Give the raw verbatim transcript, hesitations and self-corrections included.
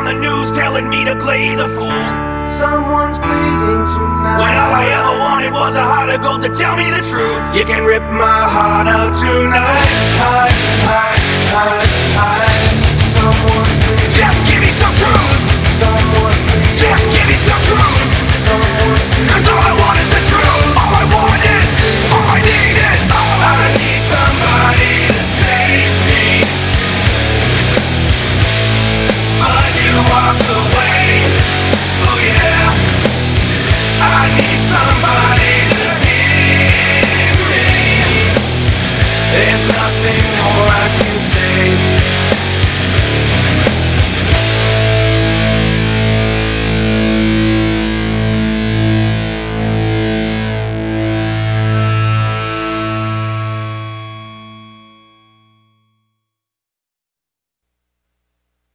the news telling me to play the fool. Someone's bleeding tonight. When all I ever wanted was a heart of gold to tell me the truth. You can rip my heart out tonight. Hide, hide, hide, hide. Someone's bleeding. Just give me some truth. Someone's bleeding. Just give me some truth. Someone's bleeding. Cause all I want is the truth. All I want is, all I need is, all I need somebody to save me. But you are